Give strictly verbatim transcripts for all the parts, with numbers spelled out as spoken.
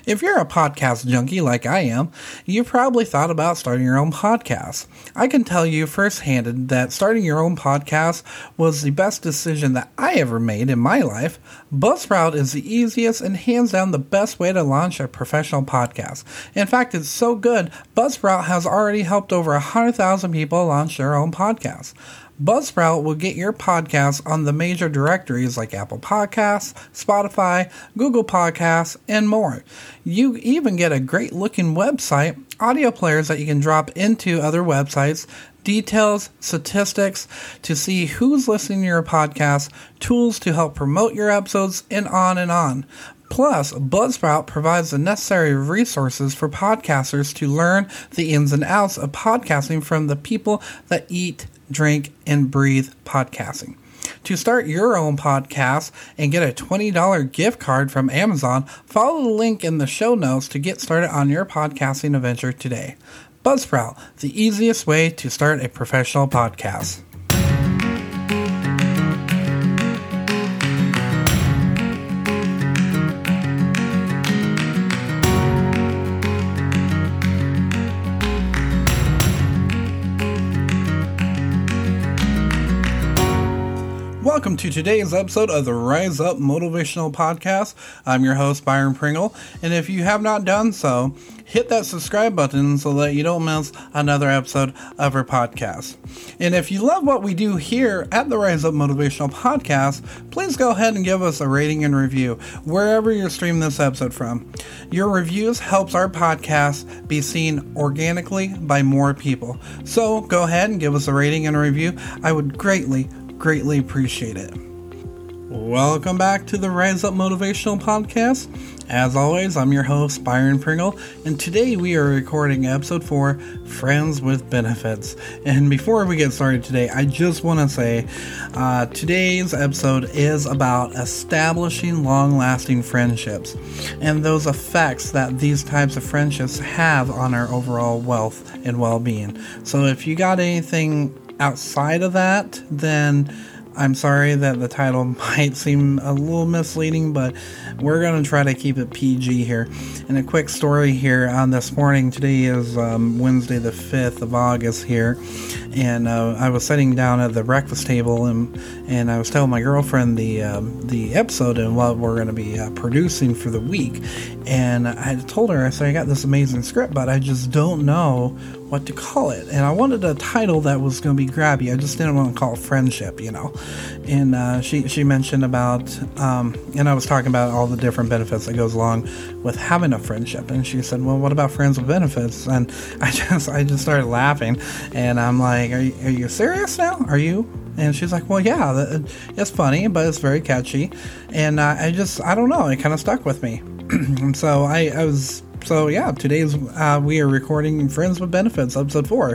If you're a podcast junkie like I am, you've probably thought about starting your own podcast. I can tell you firsthand that starting your own podcast was the best decision that I ever made in my life. Buzzsprout is the easiest and hands down the best way to launch a professional podcast. In fact, it's so good, Buzzsprout has already helped over one hundred thousand people launch their own podcasts. Buzzsprout will get your podcast on the major directories like Apple Podcasts, Spotify, Google Podcasts, and more. You even get a great looking website, audio players that you can drop into other websites, details, statistics to see who's listening to your podcast, tools to help promote your episodes, and on and on. Plus, Buzzsprout provides the necessary resources for podcasters to learn the ins and outs of podcasting from the people that eat, drink, and breathe podcasting. To start your own podcast and get a twenty dollars gift card from Amazon, follow the link in the show notes to get started on your podcasting adventure today. Buzzsprout, the easiest way to start a professional podcast. Welcome to today's episode of the Rise Up Motivational Podcast. I'm your host, Byron Pringle, and if you have not done so, hit that subscribe button so that you don't miss another episode of our podcast. And if you love what we do here at the Rise Up Motivational Podcast, please go ahead and give us a rating and review wherever you're streaming this episode from. Your reviews helps our podcast be seen organically by more people. So go ahead and give us a rating and a review. I would greatly Greatly appreciate it. Welcome back to the Rise Up Motivational Podcast. As always, I'm your host, Byron Pringle, and today we are recording episode four, Friends with Benefits. And before we get started today, I just want to say uh, today's episode is about establishing long-lasting friendships and those effects that these types of friendships have on our overall wealth and well-being. So if you got anything outside of that, then I'm sorry that the title might seem a little misleading, but we're going to try to keep it P G here. And a quick story here on this morning. Today is um, Wednesday the fifth of August here, and uh, I was sitting down at the breakfast table, and and I was telling my girlfriend the um, the episode and what we're going to be uh, producing for the week. And I told her, I said, I got this amazing script, but I just don't know what to call it. And I wanted a title that was going to be grabby. I just didn't want to call it Friendship, you know. And uh, she she mentioned about, um, and I was talking about all the different benefits that goes along with having a friendship. And she said, well, what about friends with benefits? And I just I just started laughing. And I'm like, are you, are you serious now? Are you? And she's like, well, yeah, that, it's funny, but it's very catchy. And uh, I just, I don't know, it kind of stuck with me. And so I, I was, so yeah, today's, uh, we are recording Friends with Benefits, episode four.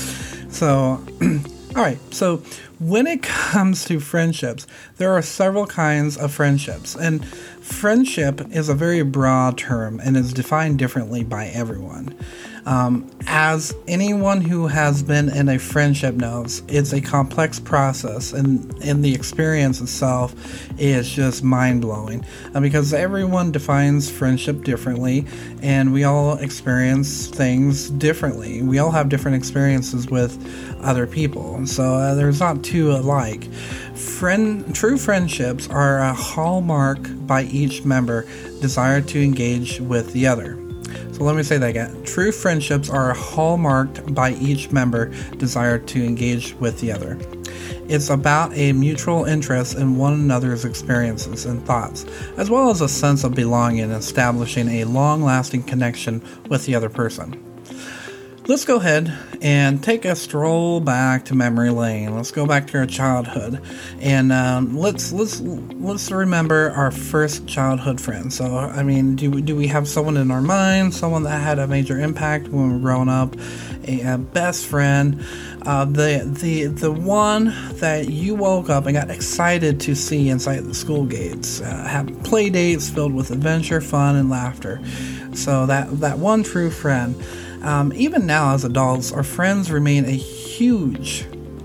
So, all right, so when it comes to friendships, there are several kinds of friendships. And friendship is a very broad term and is defined differently by everyone. Um, as anyone who has been in a friendship knows, it's a complex process, and, and the experience itself is just mind-blowing uh, because everyone defines friendship differently, and we all experience things differently. We all have different experiences with other people, so uh, there's not two alike. Friend, true friendships are a hallmark by each member desired to engage with the other. So let me say that again. True friendships are hallmarked by each member desire to engage with the other. It's about a mutual interest in one another's experiences and thoughts, as well as a sense of belonging and establishing a long-lasting connection with the other person. Let's go ahead and take a stroll back to memory lane. Let's go back to our childhood, and um, let's let's let's remember our first childhood friend. So, I mean, do we, do we have someone in our mind, someone that had a major impact when we were growing up, a, a best friend, uh, the the the one that you woke up and got excited to see inside the school gates, uh, have play dates filled with adventure, fun, and laughter. So that that one true friend. Um, even now, as adults, our friends remain a huge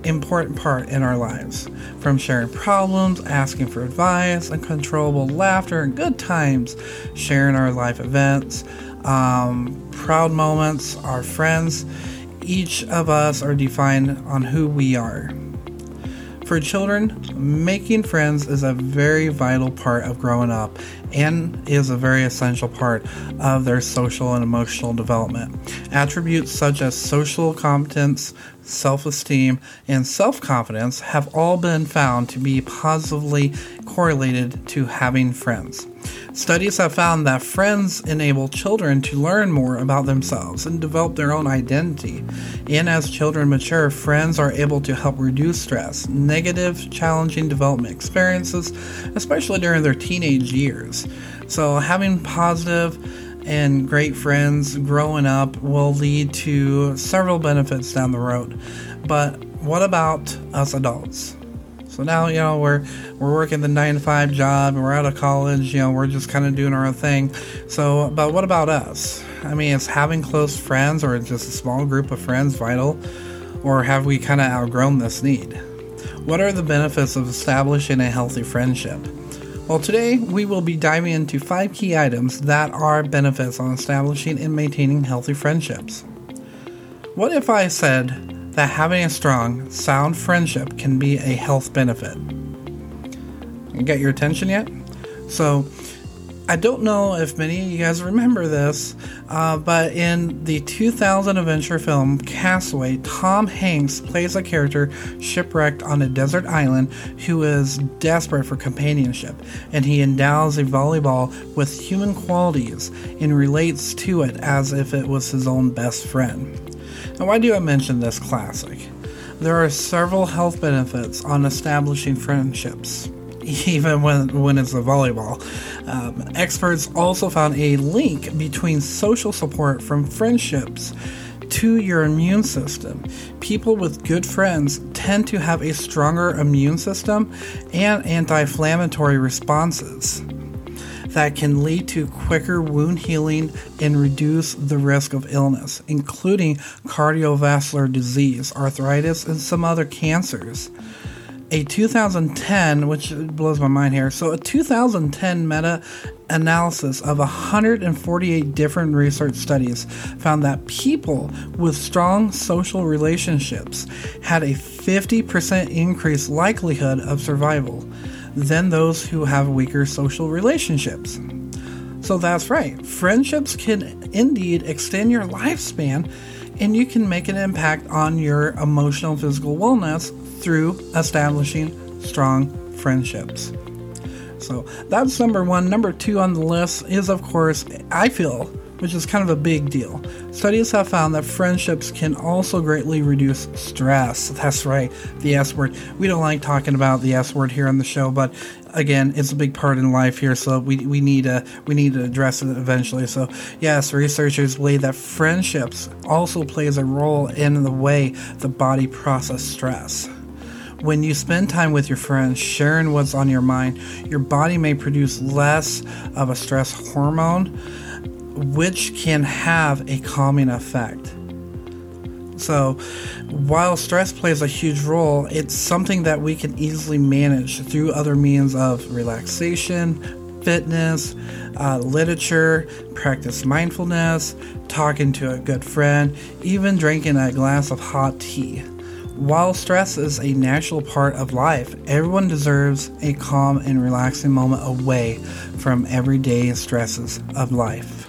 important part in our lives. From sharing problems, asking for advice, uncontrollable laughter and good times, sharing our life events, um, proud moments, our friends. Each of us are defined on who we are. For children, making friends is a very vital part of growing up and is a very essential part of their social and emotional development. Attributes such as social competence, self-esteem, and self-confidence have all been found to be positively correlated to having friends. Studies have found that friends enable children to learn more about themselves and develop their own identity. And as children mature, friends are able to help reduce stress, negative, challenging development experiences, especially during their teenage years. So having positive and great friends growing up will lead to several benefits down the road. But what about us adults? So now, you know, we're we're working the nine to five job, and we're out of college, you know, we're just kind of doing our own thing. So, but what about us? I mean, is having close friends or just a small group of friends vital? Or have we kind of outgrown this need? What are the benefits of establishing a healthy friendship? Well, today we will be diving into five key items that are benefits on establishing and maintaining healthy friendships. What if I said that having a strong, sound friendship can be a health benefit? Get your attention yet? So, I don't know if many of you guys remember this, uh, but in the two thousand adventure film Castaway, Tom Hanks plays a character shipwrecked on a desert island who is desperate for companionship, and he endows a volleyball with human qualities and relates to it as if it was his own best friend. Now, why do I mention this classic? There are several health benefits on establishing friendships, even when, when it's a volleyball. Um, experts also found a link between social support from friendships to your immune system. People with good friends tend to have a stronger immune system and anti-inflammatory responses that can lead to quicker wound healing and reduce the risk of illness, including cardiovascular disease, arthritis, and some other cancers. A two thousand ten, which blows my mind here, so a two thousand ten meta-analysis of one hundred forty-eight different research studies found that people with strong social relationships had a fifty percent increased likelihood of survival than those who have weaker social relationships. So that's right, friendships can indeed extend your lifespan, and you can make an impact on your emotional and physical wellness through establishing strong friendships. So that's number one. Number two on the list is, of course, I feel, which is kind of a big deal. Studies have found that friendships can also greatly reduce stress. That's right, the S word. We don't like talking about the S word here on the show, but again, it's a big part in life here, so we we need to we need to address it eventually. So yes, researchers believe that friendships also plays a role in the way the body processes stress. When you spend time with your friends, sharing what's on your mind, your body may produce less of a stress hormone, which can have a calming effect. So, while stress plays a huge role, it's something that we can easily manage through other means of relaxation, fitness, uh, literature, practice mindfulness, talking to a good friend, even drinking a glass of hot tea. While stress is a natural part of life, everyone deserves a calm and relaxing moment away from everyday stresses of life.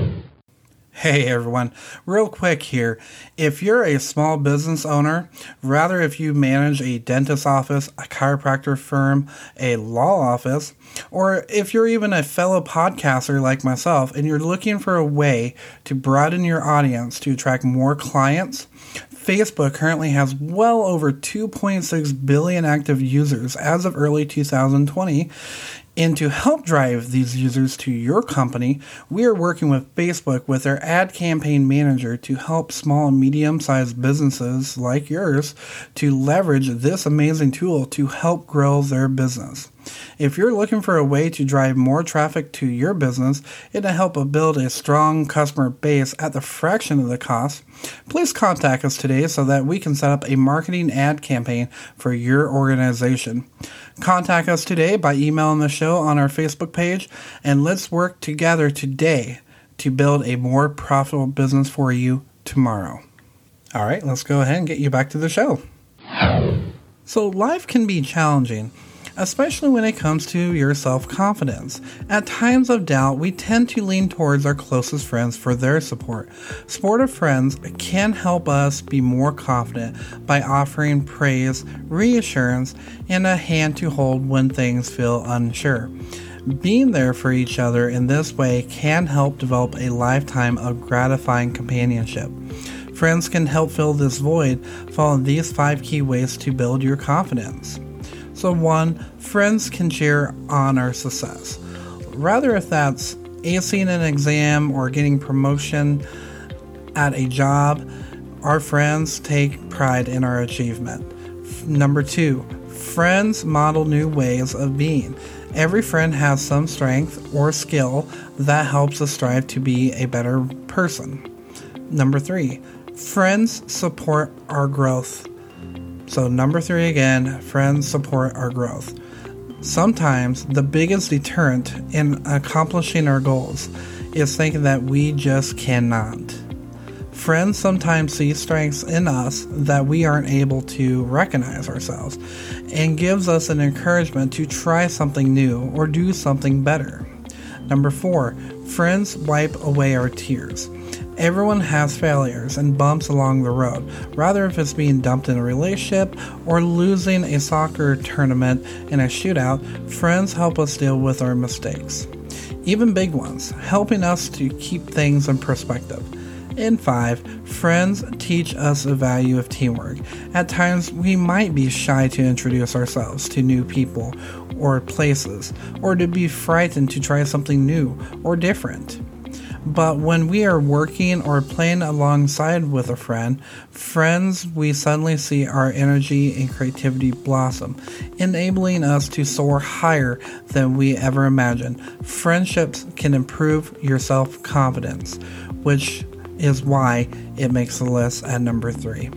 Hey everyone, real quick here. If you're a small business owner, rather if you manage a dentist office, a chiropractor firm, a law office, or if you're even a fellow podcaster like myself and you're looking for a way to broaden your audience to attract more clients, Facebook currently has well over two point six billion active users as of early two thousand twenty. And to help drive these users to your company, we are working with Facebook with their ad campaign manager to help small and medium-sized businesses like yours to leverage this amazing tool to help grow their business. If you're looking for a way to drive more traffic to your business and to help build a strong customer base at the fraction of the cost, please contact us today so that we can set up a marketing ad campaign for your organization. Contact us today by emailing the show on our Facebook page, and let's work together today to build a more profitable business for you tomorrow. All right, let's go ahead and get you back to the show. So life can be challenging, especially when it comes to your self-confidence. At times of doubt, we tend to lean towards our closest friends for their support. Supportive friends can help us be more confident by offering praise, reassurance, and a hand to hold when things feel unsure. Being there for each other in this way can help develop a lifetime of gratifying companionship. Friends can help fill this void. Follow these five key ways to build your confidence. So one, friends can cheer on our success. Rather if that's acing an exam or getting promotion at a job, our friends take pride in our achievement. Number two, friends model new ways of being. Every friend has some strength or skill that helps us strive to be a better person. Number three, friends support our growth. So number three again, friends support our growth. Sometimes the biggest deterrent in accomplishing our goals is thinking that we just cannot. Friends sometimes see strengths in us that we aren't able to recognize ourselves, and gives us an encouragement to try something new or do something better. Number four, friends wipe away our tears. Everyone has failures and bumps along the road, rather if it's being dumped in a relationship or losing a soccer tournament in a shootout. Friends help us deal with our mistakes, even big ones, helping us to keep things in perspective. And five, friends teach us the value of teamwork. At times, we might be shy to introduce ourselves to new people or places, or to be frightened to try something new or different. But when we are working or playing alongside with a friend, friends, we suddenly see our energy and creativity blossom, enabling us to soar higher than we ever imagined. Friendships can improve your self-confidence, which is why it makes the list at number three.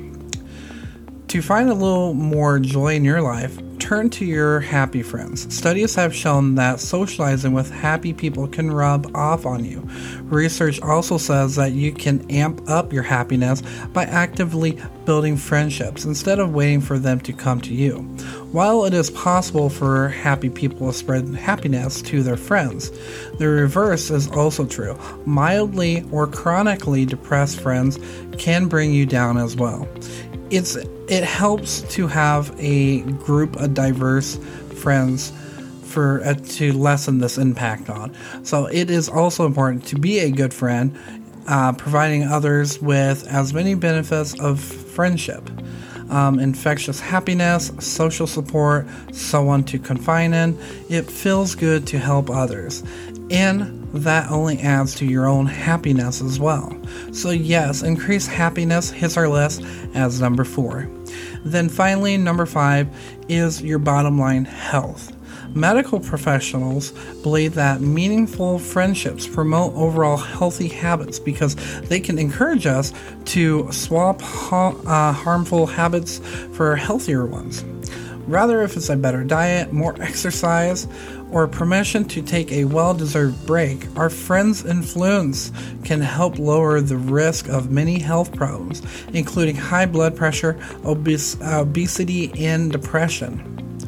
To find a little more joy in your life, turn to your happy friends. Studies have shown that socializing with happy people can rub off on you. Research also says that you can amp up your happiness by actively building friendships instead of waiting for them to come to you. While it is possible for happy people to spread happiness to their friends, the reverse is also true. Mildly or chronically depressed friends can bring you down as well. It's it helps to have a group of diverse friends for uh, to lessen this impact on. So it is also important to be a good friend, uh, providing others with as many benefits of friendship. Um, infectious happiness, social support, someone to confide in. It feels good to help others. And that only adds to your own happiness as well. So yes, increased happiness hits our list as number four. Then finally, number five is your bottom line health. Medical professionals believe that meaningful friendships promote overall healthy habits because they can encourage us to swap ha- uh, harmful habits for healthier ones. Rather if it's a better diet, more exercise, or permission to take a well-deserved break, our friends' influence can help lower the risk of many health problems, including high blood pressure, obes- obesity, and depression.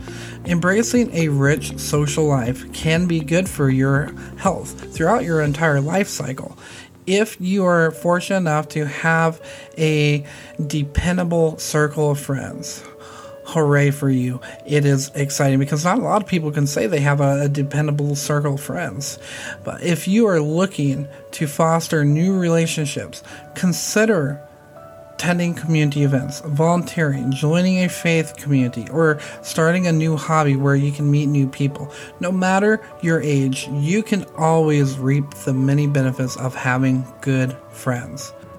Embracing a rich social life can be good for your health throughout your entire life cycle. If you are fortunate enough to have a dependable circle of friends, hooray for you. It is exciting because not a lot of people can say they have a, a dependable circle of friends. But if you are looking to foster new relationships, consider attending community events, volunteering, joining a faith community, or starting a new hobby where you can meet new people. No matter your age, you can always reap the many benefits of having good friends.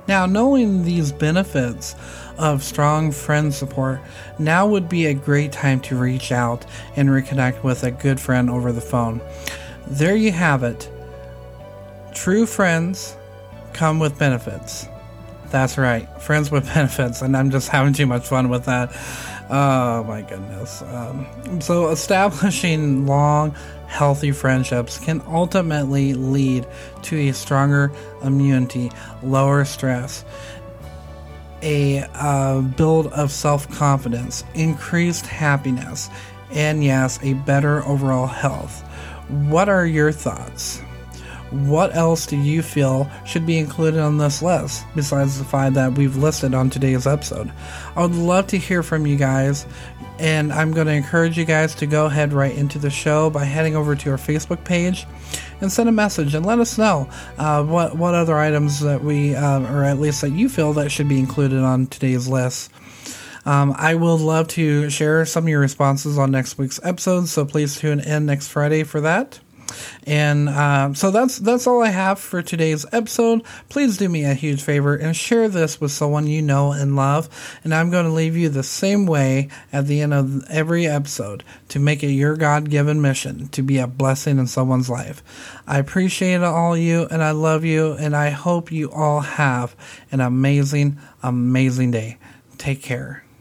Now, knowing these benefits of strong friend support, now would be a great time to reach out and reconnect with a good friend over the phone. There you have it. True friends come with benefits. That's right, friends with benefits, and I'm just having too much fun with that. Oh my goodness. Um, so establishing long, healthy friendships can ultimately lead to a stronger immunity, lower stress, a uh, build of self-confidence, increased happiness, and yes, a better overall health. What are your thoughts? What else do you feel should be included on this list, besides the five that we've listed on today's episode? I would love to hear from you guys, and I'm going to encourage you guys to go ahead right into the show by heading over to our Facebook page and send a message and let us know uh, what, what other items that we, uh, or at least that you feel that should be included on today's list. Um, I will love to share some of your responses on next week's episode, so please tune in next Friday for that. And uh, so that's that's all I have for today's episode. Please do me a huge favor and share this with someone you know and love. And I'm going to leave you the same way at the end of every episode, to make it your God-given mission to be a blessing in someone's life. I appreciate all you, and I love you, and I hope you all have an amazing, amazing day. Take care.